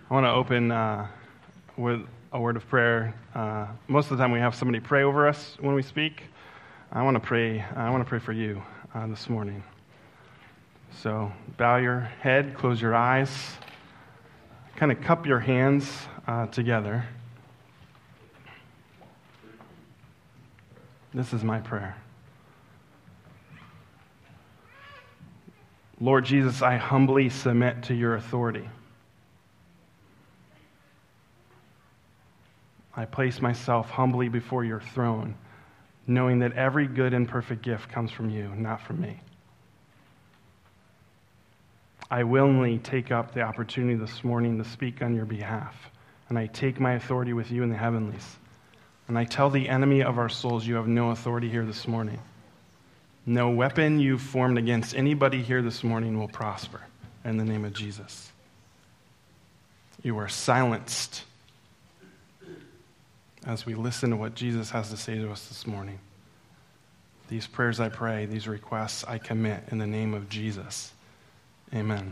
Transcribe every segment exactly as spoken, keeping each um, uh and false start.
I want to open uh, with a word of prayer. Uh, most of the time, we have somebody pray over us when we speak. I want to pray. I want to pray for you uh, this morning. So, bow your head, close your eyes, kind of cup your hands uh, together. This is my prayer. Lord Jesus, I humbly submit to your authority. I place myself humbly before your throne, knowing that every good and perfect gift comes from you, not from me. I willingly take up the opportunity this morning to speak on your behalf, and I take my authority with you in the heavenlies. And I tell the enemy of our souls, you have no authority here this morning. No weapon you've formed against anybody here this morning will prosper in the name of Jesus. You are silenced as we listen to what Jesus has to say to us this morning. These prayers I pray, these requests I commit in the name of Jesus. Amen.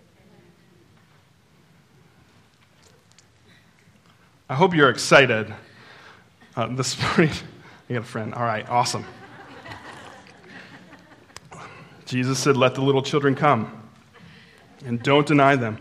I hope you're excited uh, this morning. I got a friend. All right, awesome. Jesus said, let the little children come, and don't deny them.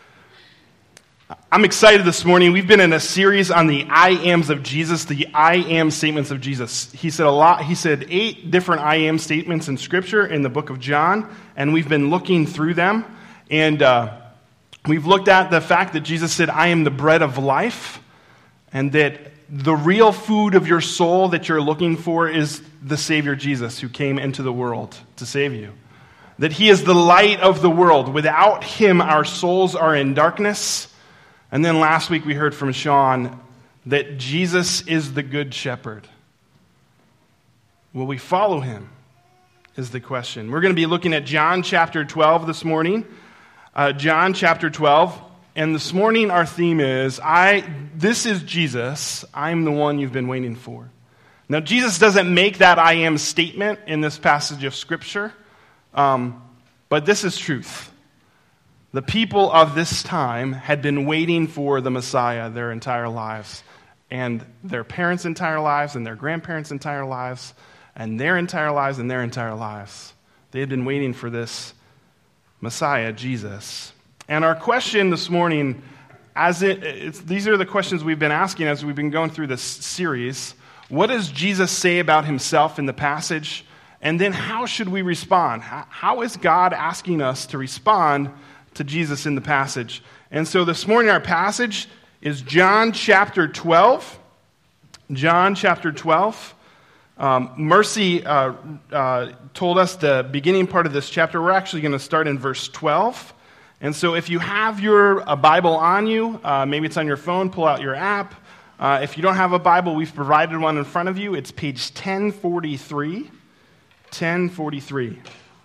I'm excited this morning. We've been in a series on the I ams of Jesus, the I am statements of Jesus. He said a lot. He said eight different I am statements in Scripture in the book of John, and we've been looking through them. And uh, we've looked at the fact that Jesus said, I am the bread of life, and that the real food of your soul that you're looking for is the Savior Jesus who came into the world to save you. That he is the light of the world. Without him, our souls are in darkness. And then last week we heard from Sean that Jesus is the good shepherd. Will we follow him is the question. We're going to be looking at John chapter twelve this morning. Uh, John chapter twelve. And this morning our theme is, I. This is Jesus. I'm the one you've been waiting for. Now Jesus doesn't make that I am statement in this passage of Scripture. Um, but this is truth. The people of this time had been waiting for the Messiah their entire lives, and their parents' entire lives, and their grandparents' entire lives, and their entire lives, and their entire lives. They had been waiting for this Messiah, Jesus. And our question this morning, as it, it's, these are the questions we've been asking as we've been going through this series. What does Jesus say about himself in the passage? And then how should we respond? How, how is God asking us to respond to Jesus in the passage? And so this morning our passage is John chapter twelve. John chapter twelve. Um, Mercy uh, uh, told us the beginning part of this chapter. We're actually going to start in verse twelve. And so if you have your a Bible on you, uh, maybe it's on your phone, pull out your app. Uh, if you don't have a Bible, we've provided one in front of you. It's page ten forty-three. ten forty-three.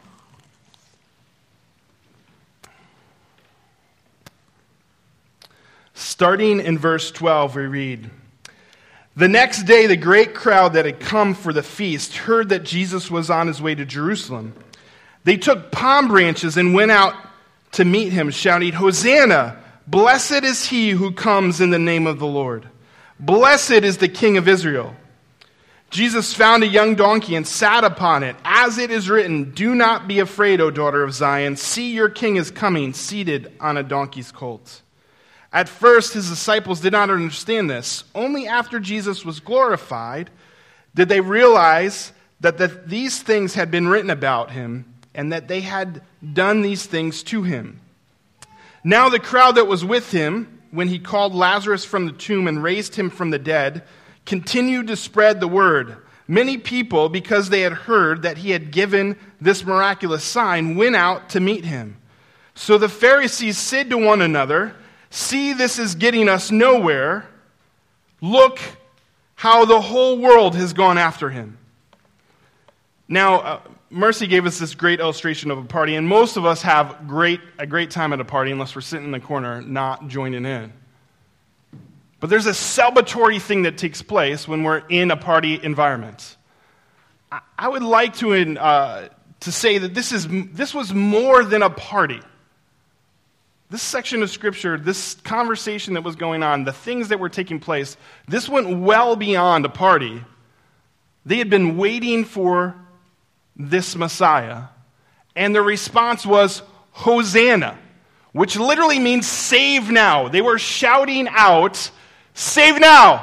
Starting in verse twelve, we read, the next day, the great crowd that had come for the feast heard that Jesus was on his way to Jerusalem. They took palm branches and went out to meet him, shouting, Hosanna! Blessed is he who comes in the name of the Lord. Blessed is the King of Israel. Jesus found a young donkey and sat upon it. As it is written, do not be afraid, O daughter of Zion. See, your king is coming, seated on a donkey's colt. At first, his disciples did not understand this. Only after Jesus was glorified did they realize that the, these things had been written about him and that they had done these things to him. Now the crowd that was with him, when he called Lazarus from the tomb and raised him from the dead, continued to spread the word. Many people, because they had heard that he had given this miraculous sign, went out to meet him. So the Pharisees said to one another, see, this is getting us nowhere. Look how the whole world has gone after him. Now, uh, Mercy gave us this great illustration of a party, and most of us have great a great time at a party unless we're sitting in the corner not joining in. But there's a celebratory thing that takes place when we're in a party environment. I, I would like to uh, to say that this is this was more than a party. This section of Scripture, this conversation that was going on, the things that were taking place, this went well beyond a party. They had been waiting for this Messiah, and their response was, Hosanna, which literally means save now. They were shouting out, save now.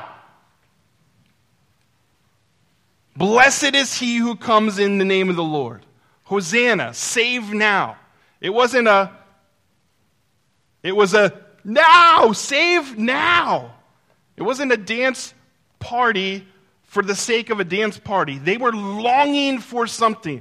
Blessed is he who comes in the name of the Lord. Hosanna, save now. It wasn't a, it was a now, save now. It wasn't a dance party for the sake of a dance party. They were longing for something.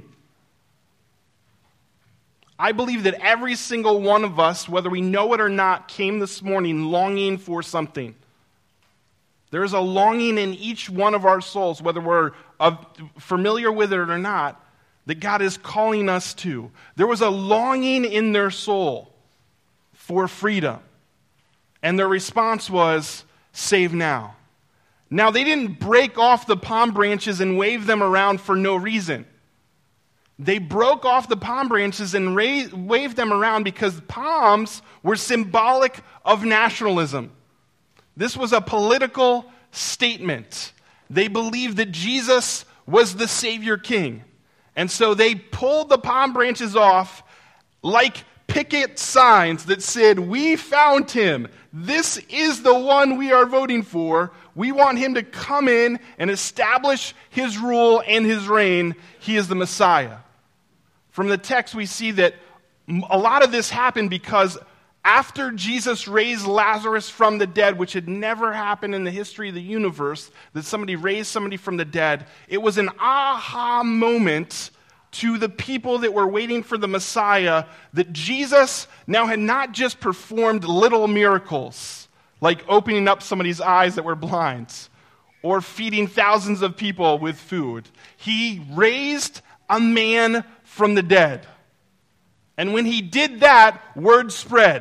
I believe that every single one of us, whether we know it or not, came this morning longing for something. There is a longing in each one of our souls, whether we're uh, familiar with it or not, that God is calling us to. There was a longing in their soul for freedom. And their response was, save now. Now, they didn't break off the palm branches and wave them around for no reason. They broke off the palm branches and ra- waved them around because palms were symbolic of nationalism. This was a political statement. They believed that Jesus was the Savior King. And so they pulled the palm branches off like picket signs that said, we found him. This is the one we are voting for. We want him to come in and establish his rule and his reign. He is the Messiah. From the text, we see that a lot of this happened because after Jesus raised Lazarus from the dead, which had never happened in the history of the universe, that somebody raised somebody from the dead, it was an aha moment to the people that were waiting for the Messiah, that Jesus now had not just performed little miracles, like opening up somebody's eyes that were blind, or feeding thousands of people with food. He raised a man from the dead. And when he did that, word spread.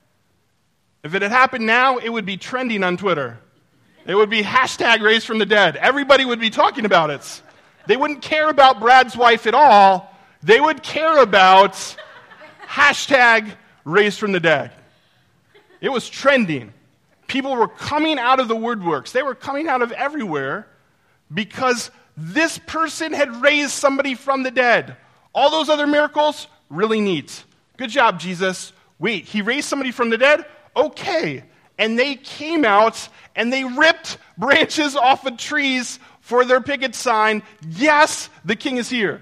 If it had happened now, it would be trending on Twitter. It would be hashtag raised from the dead. Everybody would be talking about it. They wouldn't care about Brad's wife at all. They would care about hashtag raised from the dead. It was trending. People were coming out of the woodworks. They were coming out of everywhere because this person had raised somebody from the dead. All those other miracles, really neat. Good job, Jesus. Wait, he raised somebody from the dead? Okay. And they came out and they ripped branches off of trees for their picket sign. Yes, the king is here.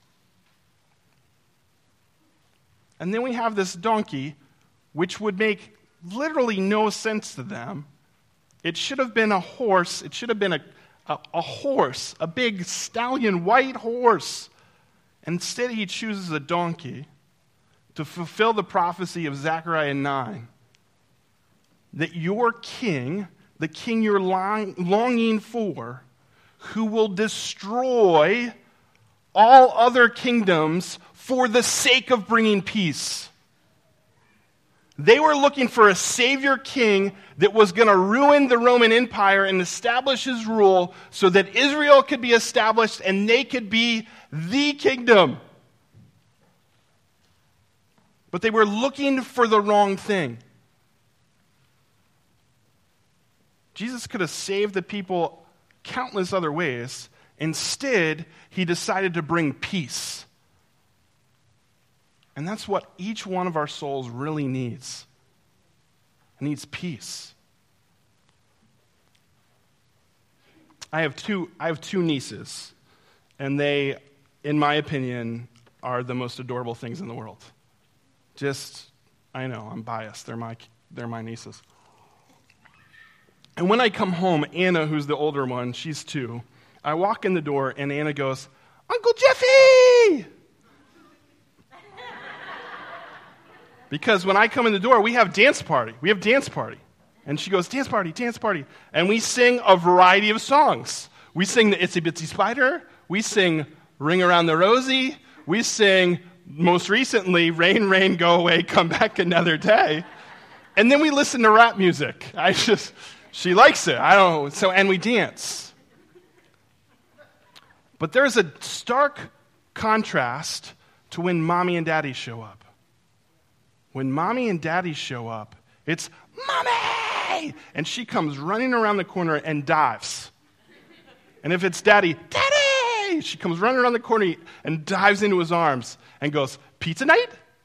And then we have this donkey, which would make literally no sense to them. It should have been a horse. It should have been a, a, a horse, a big stallion, white horse. Instead, he chooses a donkey to fulfill the prophecy of Zechariah nine, that your king, the king you're long, longing for, who will destroy all other kingdoms for the sake of bringing peace. They were looking for a savior king that was going to ruin the Roman Empire and establish his rule so that Israel could be established and they could be the kingdom. But they were looking for the wrong thing. Jesus could have saved the people countless other ways. Instead, he decided to bring peace. And that's what each one of our souls really needs. It needs peace. I have two I have two nieces, and they, in my opinion, are the most adorable things in the world. Just, I know, I'm biased. They're my they're my nieces. And when I come home, Anna, who's the older one, she's two, I walk in the door, and Anna goes, Uncle Jeffy! Because when I come in the door, we have dance party. We have dance party. And she goes, dance party, dance party. And we sing a variety of songs. We sing the Itsy Bitsy Spider. We sing Ring Around the Rosie. We sing, most recently, Rain, Rain, Go Away, Come Back Another Day. And then we listen to rap music. I just, she likes it. I don't know. So, and we dance. But there's a stark contrast to when mommy and daddy show up. When mommy and daddy show up, it's, Mommy! And she comes running around the corner and dives. And if it's daddy, Daddy! She comes running around the corner and dives into his arms and goes, Pizza night?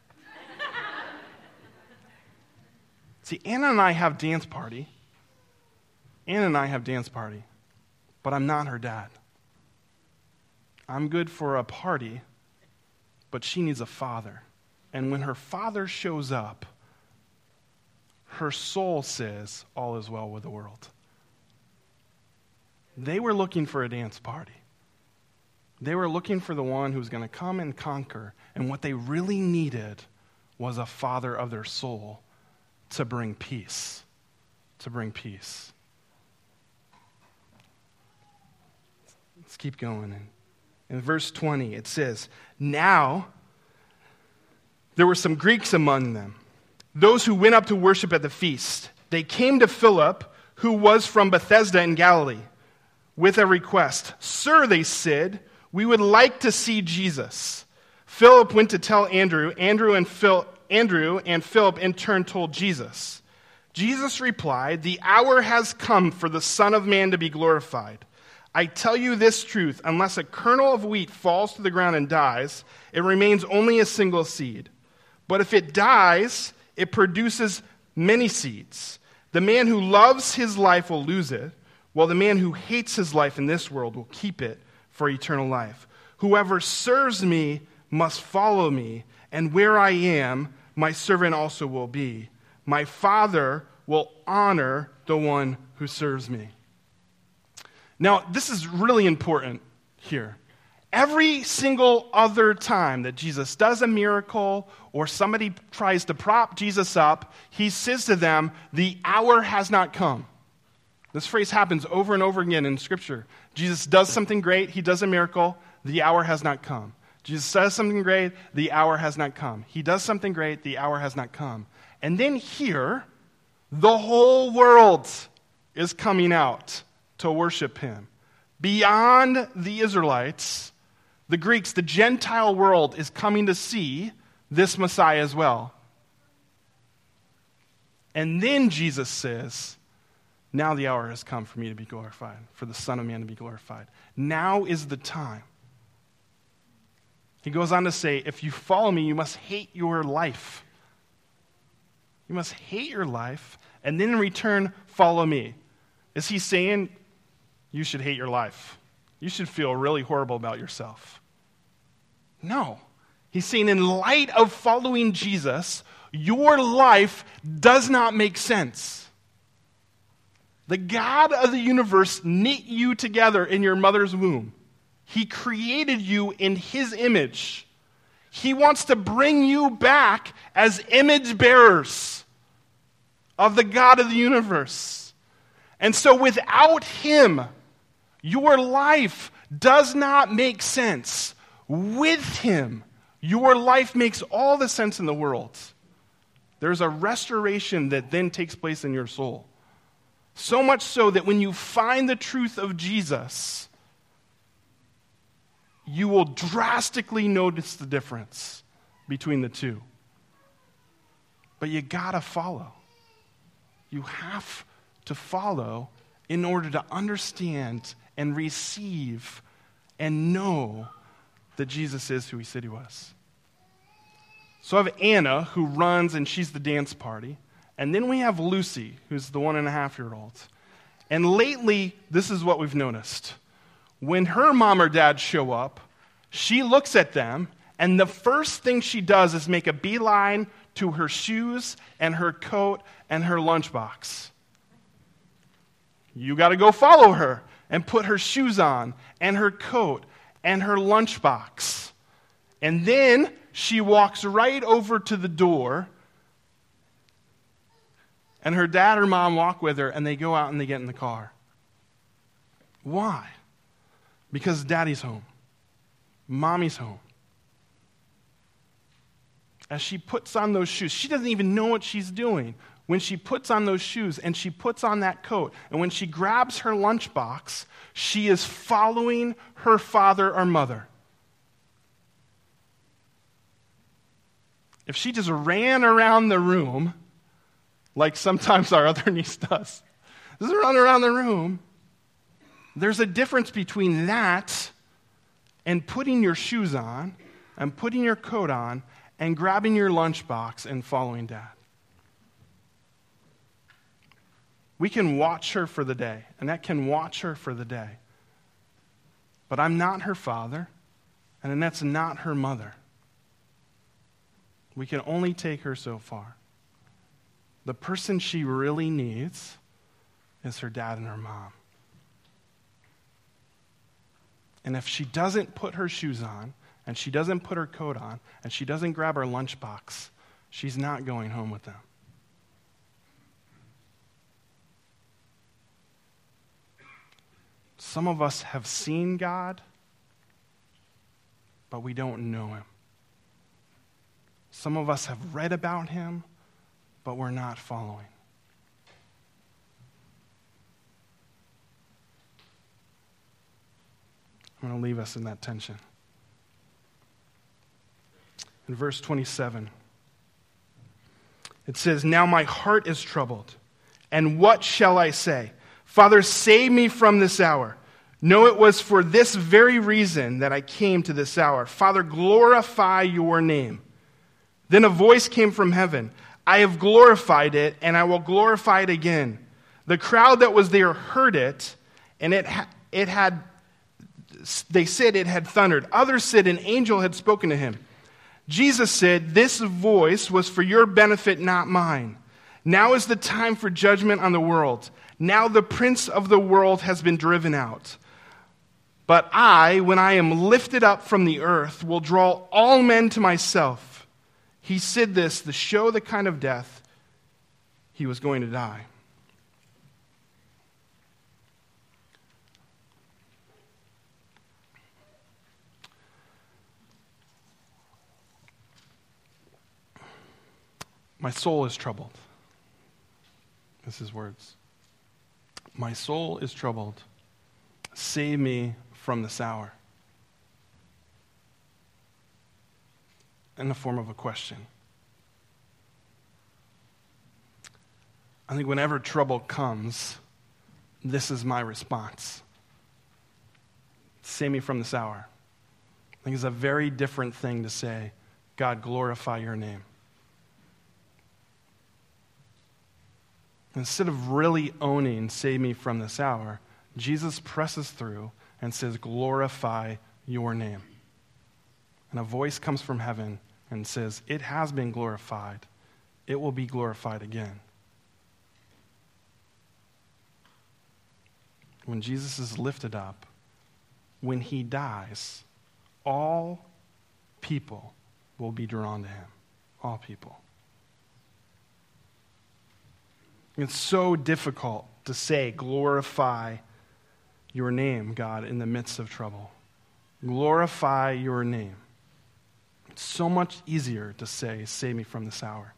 See, Anna and I have dance party. Anna and I have dance party, but I'm not her dad. I'm good for a party, but she needs a father. And when her father shows up, her soul says, all is well with the world. They were looking for a dance party. They were looking for the one who was going to come and conquer. And what they really needed was a father of their soul to bring peace. To bring peace. Let's keep going. In verse twenty, it says, Now there were some Greeks among them, those who went up to worship at the feast. They came to Philip, who was from Bethsaida in Galilee, with a request. Sir, they said, we would like to see Jesus. Philip went to tell Andrew. Andrew and, Phil, Andrew and Philip in turn told Jesus. Jesus replied, The hour has come for the Son of Man to be glorified. I tell you this truth, unless a kernel of wheat falls to the ground and dies, it remains only a single seed. But if it dies, it produces many seeds. The man who loves his life will lose it, while the man who hates his life in this world will keep it for eternal life. Whoever serves me must follow me, and where I am, my servant also will be. My Father will honor the one who serves me. Now, this is really important here. Every single other time that Jesus does a miracle or somebody tries to prop Jesus up, he says to them, the hour has not come. This phrase happens over and over again in Scripture. Jesus does something great, he does a miracle, the hour has not come. Jesus says something great, the hour has not come. He does something great, the hour has not come. And then here, the whole world is coming out to worship him. Beyond the Israelites, the Greeks, the Gentile world is coming to see this Messiah as well. And then Jesus says, now the hour has come for me to be glorified, for the Son of Man to be glorified. Now is the time. He goes on to say, if you follow me, you must hate your life. You must hate your life, and then in return, follow me. Is he saying you should hate your life? You should feel really horrible about yourself. No. He's saying in light of following Jesus, your life does not make sense. The God of the universe knit you together in your mother's womb. He created you in his image. He wants to bring you back as image bearers of the God of the universe. And so without him, your life does not make sense. With him, your life makes all the sense in the world. There's a restoration that then takes place in your soul. So much so that when you find the truth of Jesus, you will drastically notice the difference between the two. But you gotta follow. You have to follow in order to understand and receive and know that Jesus is who he said he was. So I have Anna, who runs, and she's the dance party. And then we have Lucy, who's the one and a half year old. And lately, this is what we've noticed. When her mom or dad show up, she looks at them, and the first thing she does is make a beeline to her shoes and her coat and her lunchbox. You got to go follow her and put her shoes on and her coat and her lunchbox. And then she walks right over to the door, and her dad or mom walk with her, and they go out and they get in the car. Why? Because daddy's home. Mommy's home. As she puts on those shoes, she doesn't even know what she's doing. When she puts on those shoes and she puts on that coat, and when she grabs her lunchbox, she is following her father or mother. if she just ran around the room, like sometimes our other niece does, just run around the room, there's a difference between that and putting your shoes on and putting your coat on and grabbing your lunchbox and following Dad. We can watch her for the day. Annette can watch her for the day. But I'm not her father, and Annette's not her mother. We can only take her so far. The person she really needs is her dad and her mom. And if she doesn't put her shoes on, and she doesn't put her coat on, and she doesn't grab her lunchbox, she's not going home with them. Some of us have seen God, but we don't know him. Some of us have read about him, but we're not following. I'm going to leave us in that tension. In verse twenty-seven, it says, "Now my heart is troubled, and what shall I say? Father, save me from this hour. No, it was for this very reason that I came to this hour. Father, glorify your name." Then a voice came from heaven. "I have glorified it, and I will glorify it again." The crowd that was there heard it, and it ha- it had, they said it had thundered. Others said an angel had spoken to him. Jesus said, "This voice was for your benefit, not mine. Now is the time for judgment on the world. Now the prince of the world has been driven out. But I, when I am lifted up from the earth, will draw all men to myself." He said this to show the kind of death he was going to die. My soul is troubled. This is his words. My soul is troubled. Save me from this hour. In the form of a question. I think whenever trouble comes, this is my response. Save me from this hour. I think it's a very different thing to say, God, glorify your name. Instead of really owning, save me from this hour, Jesus presses through and says, glorify your name. And a voice comes from heaven and says, it has been glorified. It will be glorified again. When Jesus is lifted up, when he dies, all people will be drawn to him. All people. It's so difficult to say, glorify your name, God, in the midst of trouble. Glorify your name. It's so much easier to say, save me from this hour.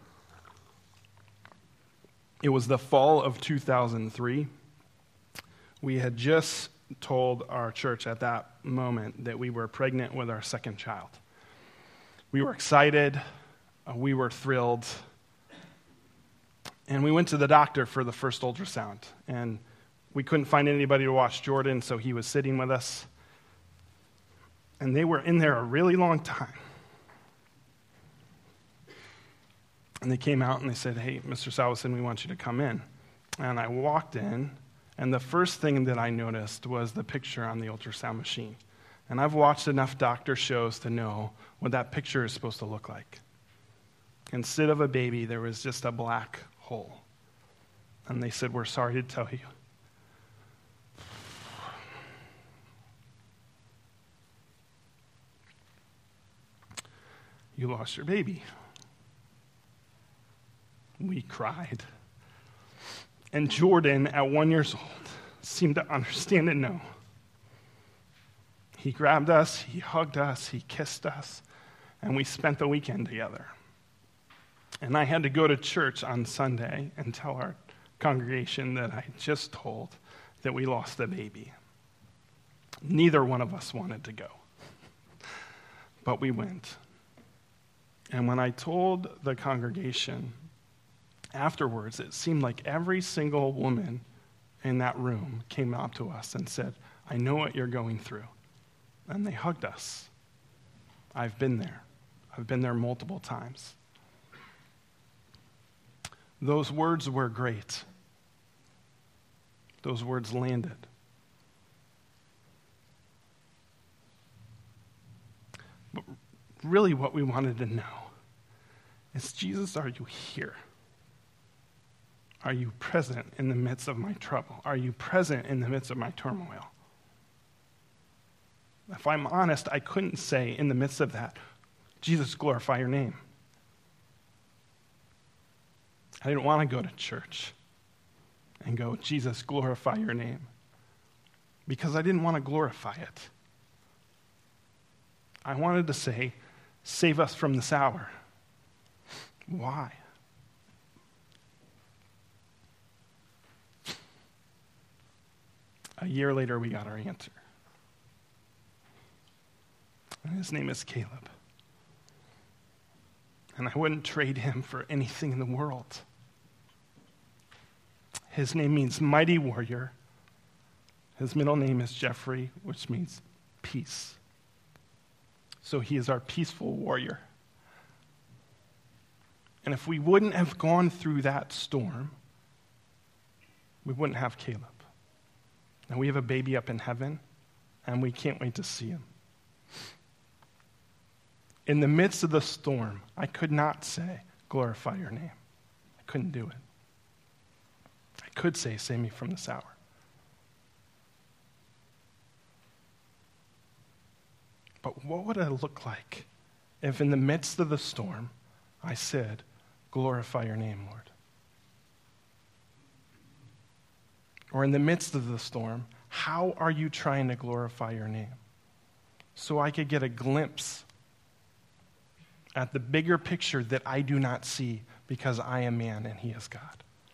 It was the fall of two thousand three. We had just told our church at that moment that we were pregnant with our second child. We were excited. Uh, we were thrilled. And we went to the doctor for the first ultrasound. And we couldn't find anybody to watch Jordan, so he was sitting with us. And they were in there a really long time. And they came out and they said, hey, Mister Salveson, we want you to come in. And I walked in, and the first thing that I noticed was the picture on the ultrasound machine. And I've watched enough doctor shows to know what that picture is supposed to look like. Instead of a baby, there was just a black hole. And they said, we're sorry to tell you. You lost your baby. We cried. And Jordan, at one year old, seemed to understand and know. He grabbed us, he hugged us, he kissed us, and we spent the weekend together. And I had to go to church on Sunday and tell our congregation that I just told that we lost a baby. Neither one of us wanted to go. But we went. And when I told the congregation afterwards, it seemed like every single woman in that room came up to us and said, I know what you're going through. And they hugged us. I've been there. I've been there multiple times. Those words were great. Those words landed. But really what we wanted to know is, Jesus, are you here? Are you present in the midst of my trouble? Are you present in the midst of my turmoil? If I'm honest, I couldn't say in the midst of that, Jesus, glorify your name. I didn't want to go to church and go, Jesus, glorify your name, because I didn't want to glorify it. I wanted to say, save us from this hour. Why? A year later, we got our answer. And his name is Caleb. And I wouldn't trade him for anything in the world. His name means mighty warrior. His middle name is Jeffrey, which means peace. So he is our peaceful warrior. And if we wouldn't have gone through that storm, we wouldn't have Caleb. And we have a baby up in heaven, and we can't wait to see him. In the midst of the storm, I could not say, glorify your name. I couldn't do it. I could say, save me from this hour. But what would it look like if in the midst of the storm, I said, glorify your name, Lord? Or in the midst of the storm, how are you trying to glorify your name? So I could get a glimpse at the bigger picture that I do not see, because I am man and he is God.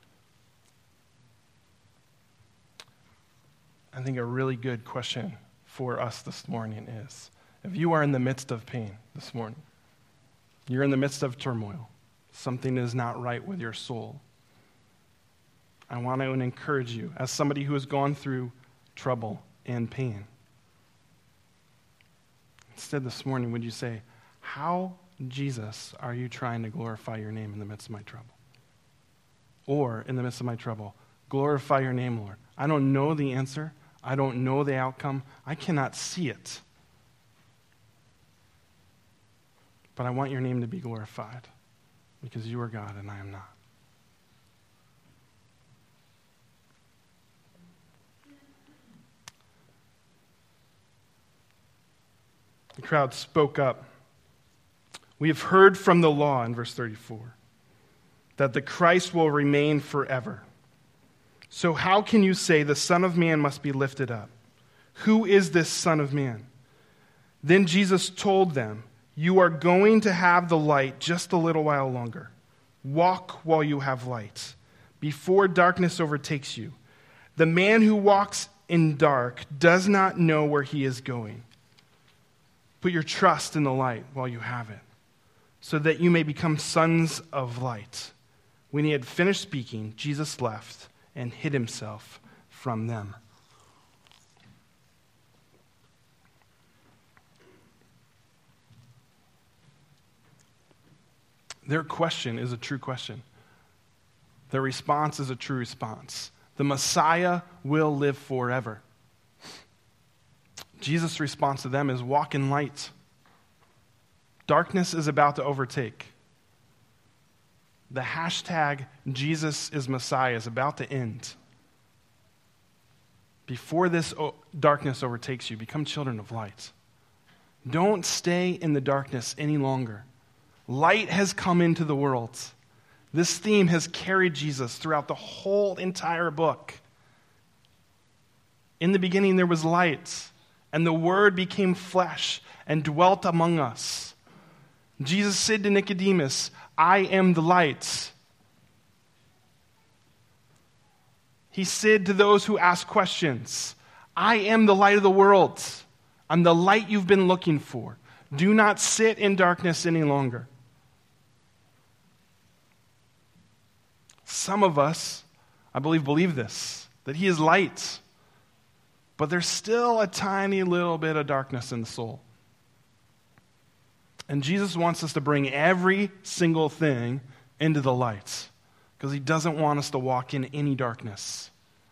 I think a really good question for us this morning is, if you are in the midst of pain this morning, you're in the midst of turmoil, something is not right with your soul, I want to encourage you, as somebody who has gone through trouble and pain, instead this morning, would you say, how, Jesus, are you trying to glorify your name in the midst of my trouble? Or, in the midst of my trouble, glorify your name, Lord. I don't know the answer. I don't know the outcome. I cannot see it. But I want your name to be glorified, because you are God and I am not. The crowd spoke up. We have heard from the law, in verse thirty-four, that the Christ will remain forever. So how can you say the Son of Man must be lifted up? Who is this Son of Man? Then Jesus told them, you are going to have the light just a little while longer. Walk while you have light, before darkness overtakes you. The man who walks in dark does not know where he is going. Put your trust in the light while you have it, so that you may become sons of light. When he had finished speaking, Jesus left and hid himself from them. Their question is a true question. Their response is a true response. The Messiah will live forever. Jesus' response to them is walk in light. Darkness is about to overtake. The hashtag Jesus is Messiah is about to end. Before this darkness overtakes you, become children of light. Don't stay in the darkness any longer. Light has come into the world. This theme has carried Jesus throughout the whole entire book. In the beginning there was light, and the Word became flesh and dwelt among us. Jesus said to Nicodemus, I am the light. He said to those who ask questions, I am the light of the world. I'm the light you've been looking for. Do not sit in darkness any longer. Some of us, I believe, believe this, that he is light, but there's still a tiny little bit of darkness in the soul. And Jesus wants us to bring every single thing into the light because he doesn't want us to walk in any darkness.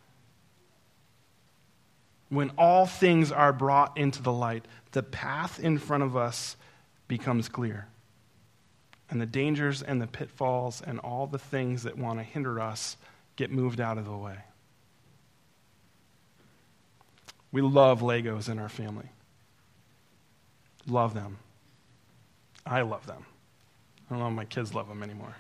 When all things are brought into the light, the path in front of us becomes clear. And the dangers and the pitfalls and all the things that want to hinder us get moved out of the way. We love Legos in our family. Love them. I love them. I don't know if my kids love them anymore.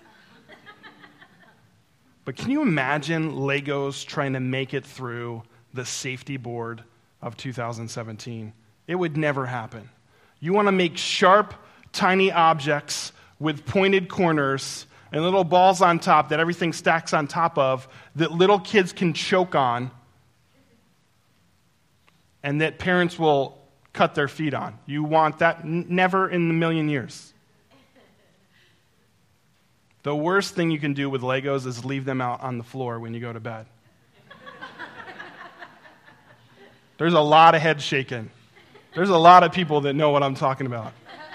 But can you imagine Legos trying to make it through the safety board of two thousand seventeen? It would never happen. You want to make sharp, tiny objects with pointed corners and little balls on top that everything stacks on top of that little kids can choke on and that parents will cut their feet on. You want that? N- never in a million years. The worst thing you can do with Legos is leave them out on the floor when you go to bed. There's a lot of head shaking. There's a lot of people that know what I'm talking about.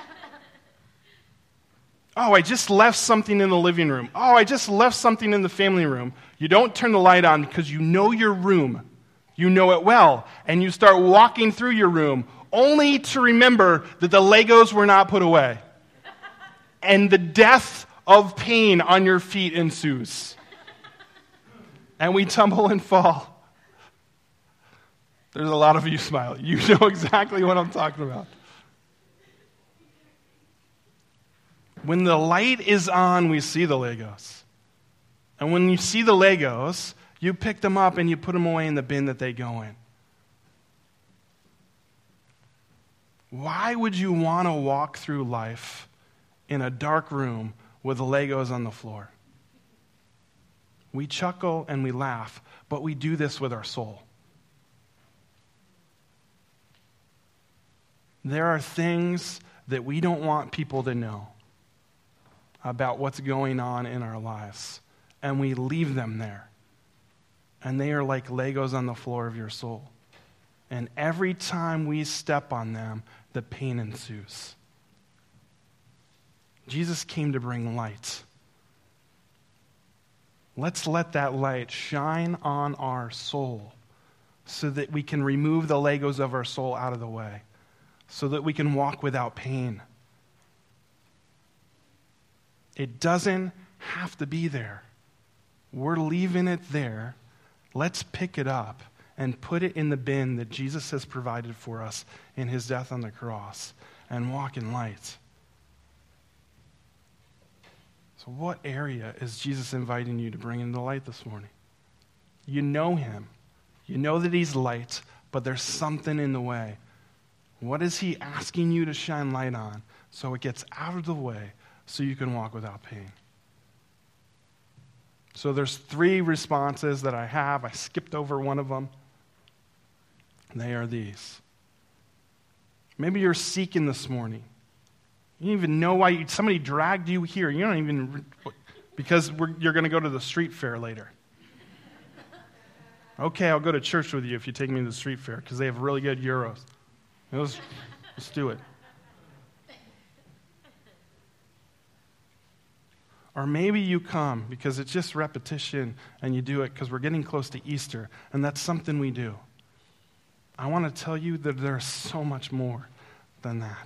Oh, I just left something in the living room. Oh, I just left something in the family room. You don't turn the light on because you know your room. You know it well. And you start walking through your room only to remember that the Legos were not put away. And the death of pain on your feet ensues. And we tumble and fall. There's a lot of you smile. You know exactly what I'm talking about. When the light is on, we see the Legos. And when you see the Legos, you pick them up and you put them away in the bin that they go in. Why would you want to walk through life in a dark room with Legos on the floor? We chuckle and we laugh, but we do this with our soul. There are things that we don't want people to know about what's going on in our lives, and we leave them there. And they are like Legos on the floor of your soul. And every time we step on them, the pain ensues. Jesus came to bring light. Let's let that light shine on our soul so that we can remove the Legos of our soul out of the way, so that we can walk without pain. It doesn't have to be there. We're leaving it there. Let's pick it up and put it in the bin that Jesus has provided for us in his death on the cross and walk in light. So what area is Jesus inviting you to bring into light this morning? You know him. You know that he's light, but there's something in the way. What is he asking you to shine light on so it gets out of the way so you can walk without pain? So there's three responses that I have. I skipped over one of them. They are these. Maybe you're seeking this morning. You don't even know why you, somebody dragged you here. You don't even, because we're, you're going to go to the street fair later. Okay, I'll go to church with you if you take me to the street fair because they have really good gyros. Let's, let's do it. Or maybe you come because it's just repetition and you do it because we're getting close to Easter and that's something we do. I want to tell you that there's so much more than that.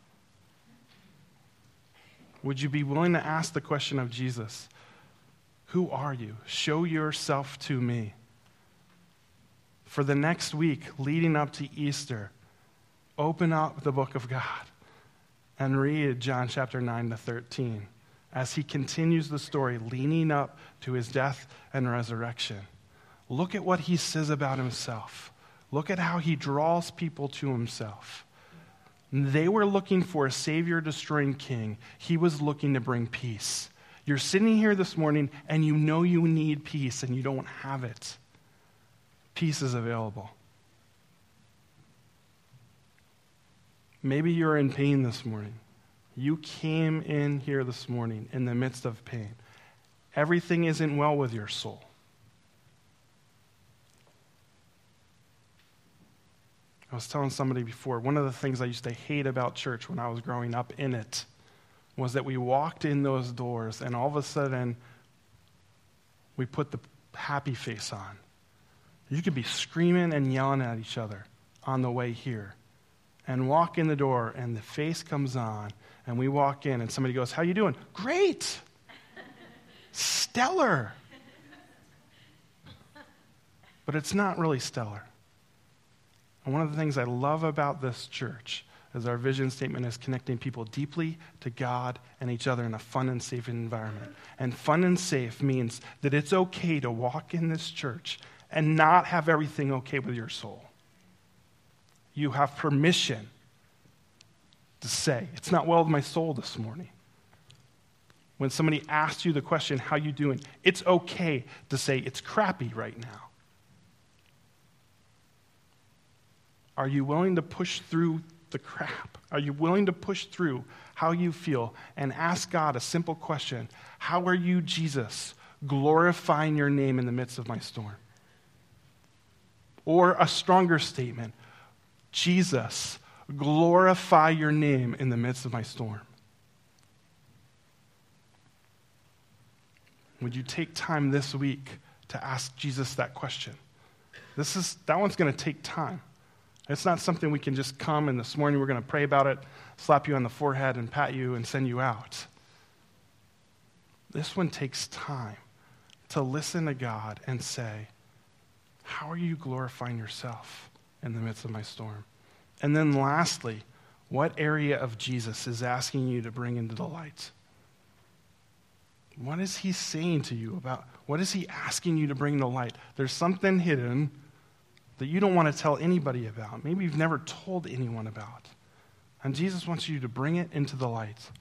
Would you be willing to ask the question of Jesus, who are you? Show yourself to me. For the next week leading up to Easter, open up the book of God and read John chapter nine to thirteen as he continues the story leading up to his death and resurrection. Look at what he says about himself. Look at how he draws people to himself. They were looking for a Savior-destroying king. He was looking to bring peace. You're sitting here this morning and you know you need peace and you don't have it. Peace is available. Maybe you're in pain this morning. You came in here this morning in the midst of pain. everything isn't well with your soul. I was telling somebody before, one of the things I used to hate about church when I was growing up in it was that we walked in those doors and all of a sudden we put the happy face on. You could be screaming and yelling at each other on the way here and walk in the door and the face comes on and we walk in and somebody goes, "How you doing?" "Great." Stellar. But it's not really stellar. And one of the things I love about this church is our vision statement is connecting people deeply to God and each other in a fun and safe environment. And fun and safe means that it's okay to walk in this church and not have everything okay with your soul. You have permission to say, "It's not well with my soul this morning." When somebody asks you the question, "How you doing?" it's okay to say, "It's crappy right now." Are you willing to push through the crap? Are you willing to push through how you feel and ask God a simple question? How are you, Jesus, glorifying your name in the midst of my storm? Or a stronger statement, Jesus, glorify your name in the midst of my storm. Would you take time this week to ask Jesus that question? This is that one's going to take time. It's not something we can just come and this morning we're going to pray about it, slap you on the forehead and pat you and send you out. This one takes time to listen to God and say, "How are you glorifying yourself in the midst of my storm?" And then lastly, what area of Jesus is asking you to bring into the light? What is he saying to you about, what is he asking you to bring to light? There's something hidden that you don't want to tell anybody about. Maybe you've never told anyone about. And Jesus wants you to bring it into the light.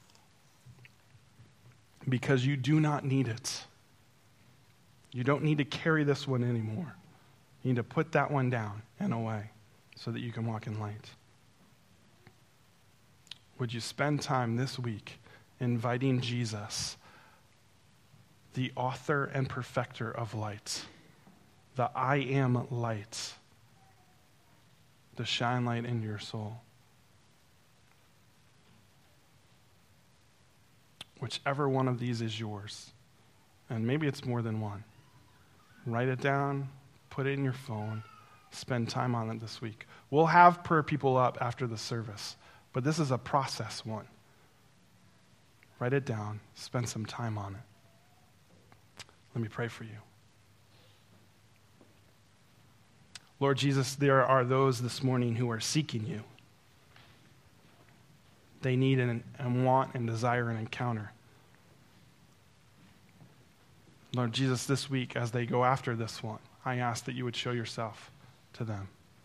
Because you do not need it. You don't need to carry this one anymore. You need to put that one down and away so that you can walk in light. Would you spend time this week inviting Jesus, the author and perfecter of light, the I am light, to shine light into your soul? Whichever one of these is yours, and maybe it's more than one, write it down, put it in your phone, spend time on it this week. We'll have prayer people up after the service, but this is a process one. Write it down, spend some time on it. Let me pray for you. Lord Jesus, there are those this morning who are seeking you. They need and, and want and desire an encounter. Lord Jesus, this week as they go after this one, I ask that you would show yourself to them.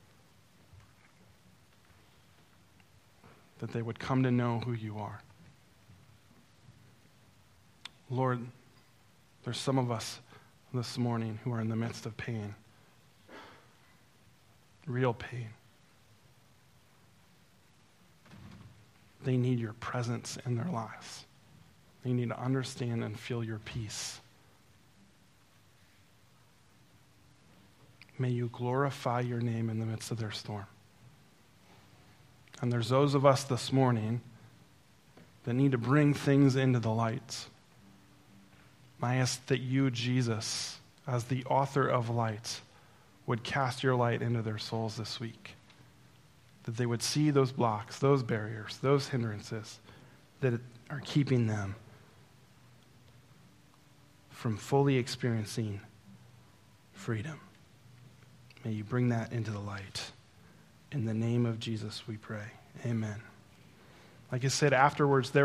That they would come to know who you are. Lord, there's some of us this morning who are in the midst of pain. Real pain. They need your presence in their lives. They need to understand and feel your peace. May you glorify your name in the midst of their storm. And there's those of us this morning that need to bring things into the light. I ask that you, Jesus, as the author of light, would cast your light into their souls this week. That they would see those blocks, those barriers, those hindrances that are keeping them from fully experiencing freedom. May you bring that into the light. In the name of Jesus we pray. Amen. Like I said, afterwards, there